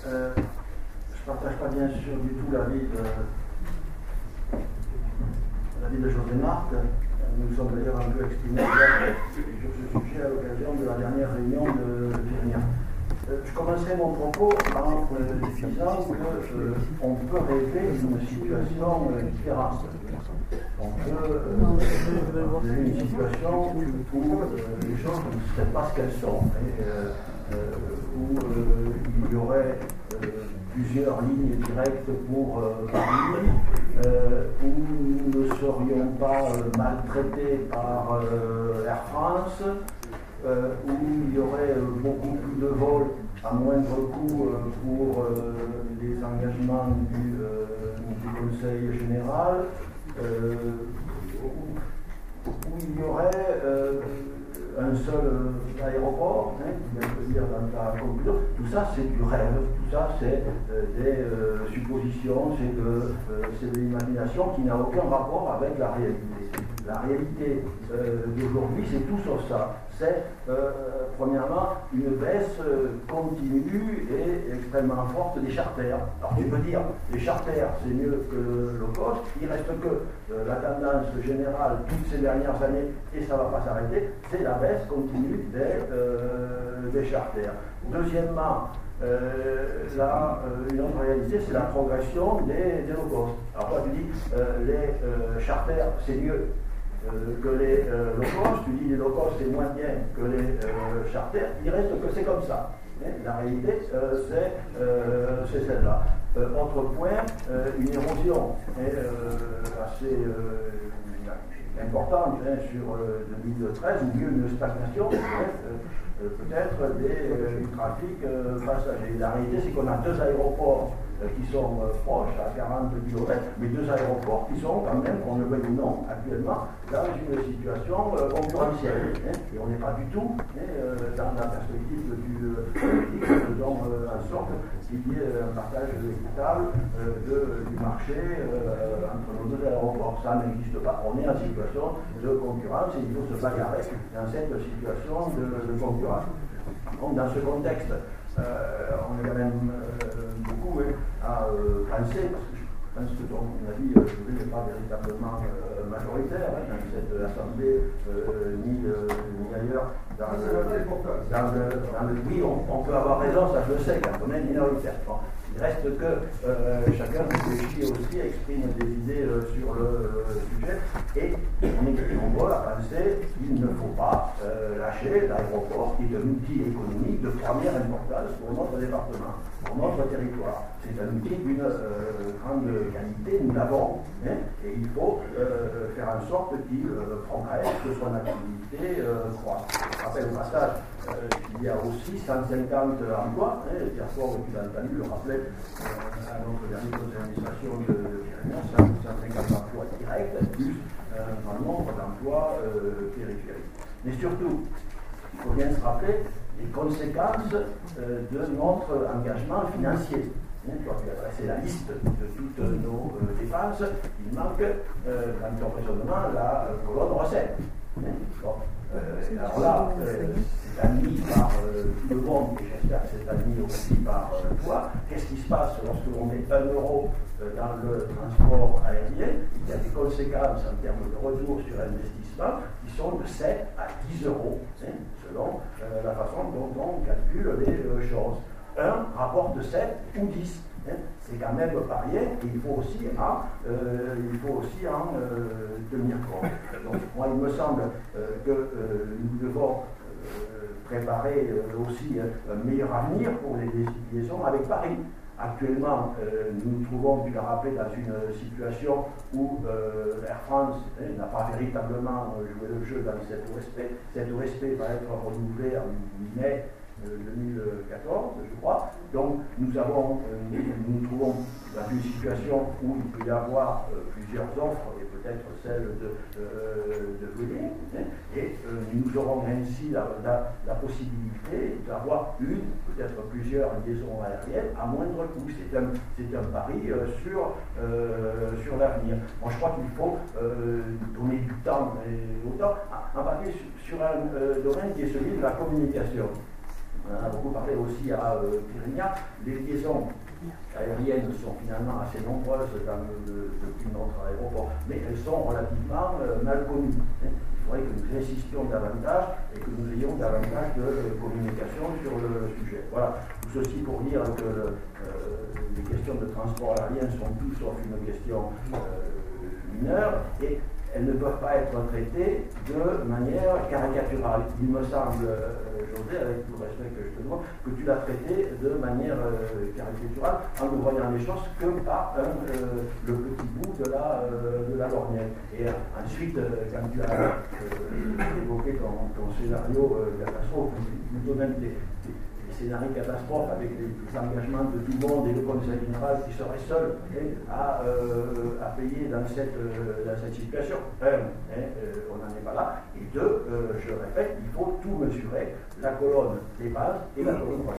Je ne partage pas bien sûr du tout l'avis de José Marc. Nous sommes d'ailleurs un peu exprimés sur ce sujet à l'occasion de la dernière réunion de Virnia. Je commencerai mon propos en disant qu'on peut rêver d'une situation différente. On peut rêver une situation où les choses ne seraient pas ce qu'elles sont, où il y aurait plusieurs lignes directes pour Paris, où nous ne serions pas maltraités par Air France, où il y aurait beaucoup plus de vols à moindre coût pour les engagements du Conseil général, où il y aurait un seul aéroport, qui vient de dire dans ta conclusion. Tout ça c'est du rêve, tout ça c'est des suppositions, c'est de l'imagination qui n'a aucun rapport avec la réalité. La réalité d'aujourd'hui, c'est tout sauf ça. C'est, premièrement, une baisse continue et extrêmement forte des charters. Alors tu peux dire, les charters, c'est mieux que le low cost. Il reste que la tendance générale toutes ces dernières années, et ça ne va pas s'arrêter, c'est la baisse continue des charters. Deuxièmement, une autre réalité, c'est la progression des low cost. Alors toi, tu dis, les charters, c'est mieux que les low cost, tu dis les low cost c'est moins bien que les charters, il reste que c'est comme ça. La réalité, c'est celle-là. Autre point, une érosion assez importante sur 2013, ou mieux une stagnation, peut-être du trafic passager. La réalité, c'est qu'on a deux aéroports qui sont proches, à 40 km, mais deux aéroports qui sont quand même, qu'on le veuille ou non, actuellement, dans une situation concurrentielle. Et on n'est pas du tout dans la perspective du politique, faisons en sorte qu'il y ait un partage équitable du marché entre nos deux aéroports. Ça n'existe pas. On est en situation de concurrence et il faut se bagarrer dans cette situation de concurrence. Donc, dans ce contexte, on est quand même beaucoup à penser, parce que je pense que ton avis n'est pas véritablement majoritaire dans cette assemblée, ni ailleurs oui, on peut avoir raison, ça je le sais, quand on est minoritaire. Bon. Il reste que chacun réfléchit aussi, exprime des idées sur le sujet, et on est nombreux à penser qu'il ne faut pas lâcher l'aéroport, qui est un outil économique de première importance pour notre département, pour notre territoire. C'est un outil d'une grande qualité, nous l'avons, et il faut faire en sorte qu'il progresse, que son activité croisse. Je rappelle au passage qu'il y a aussi 150 emplois, hier soir tu l'as entendu, le rappelait à notre dernier conseil d'administration de Pyrénées, 150 emplois directs, plus un grand nombre d'emplois périphériques. Mais surtout, il faut bien se rappeler les conséquences de notre engagement financier. Tu as dressé la liste de toutes nos dépenses. Il manque, dans ton raisonnement, la colonne recette. Bon. Alors là, c'est admis par tout le monde, et j'espère que c'est admis aussi par toi. Qu'est-ce qui se passe lorsque l'on met 1 euro dans le transport aérien? Il y a des conséquences en termes de retour sur investissement qui sont de 7 à 10 euros, selon la façon dont on calcule les choses. Un rapporte 7 ou 10. C'est quand même pas rien, et il faut aussi en tenir compte. Donc, moi, il me semble que nous devons préparer aussi un meilleur avenir pour les liaisons avec Paris. Actuellement, nous nous trouvons, tu l'as rappelé, dans une situation où Air France n'a pas véritablement joué le jeu dans cette OSP. Cette OSP va être renouvelée en mai 2014, je crois. Donc, nous nous trouvons dans une situation où il peut y avoir plusieurs offres, et peut-être celle de venir, et nous aurons ainsi la possibilité d'avoir une, peut-être plusieurs liaisons aériennes à moindre coût. C'est un pari sur l'avenir. Moi, je crois qu'il faut donner du temps et autant, en particulier sur un domaine qui est celui de la communication. On en a beaucoup parlé aussi à Kyrenia. Les liaisons aériennes sont finalement assez nombreuses depuis notre aéroport, mais elles sont relativement mal connues. Il faudrait que nous insistions davantage et que nous ayons davantage de communication sur le sujet. Voilà, tout ceci pour dire que les questions de transport aérien sont tout sauf une question mineure et elles ne peuvent pas être traitées de manière caricaturale. Il me semble, José, avec tout le respect que je te demande, que tu l'as traité de manière caricaturale en ne voyant les choses que par le petit bout de la lorgnette. Et ensuite, quand tu as évoqué ton scénario catastrophe, plutôt même des scénarios catastrophes avec les engagements de tout le monde et le conseil général qui serait seul à payer dans cette situation. On n'en est pas là. Et deux, je répète, il faut tout mesurer, la colonne dépasse et la colonne croissante.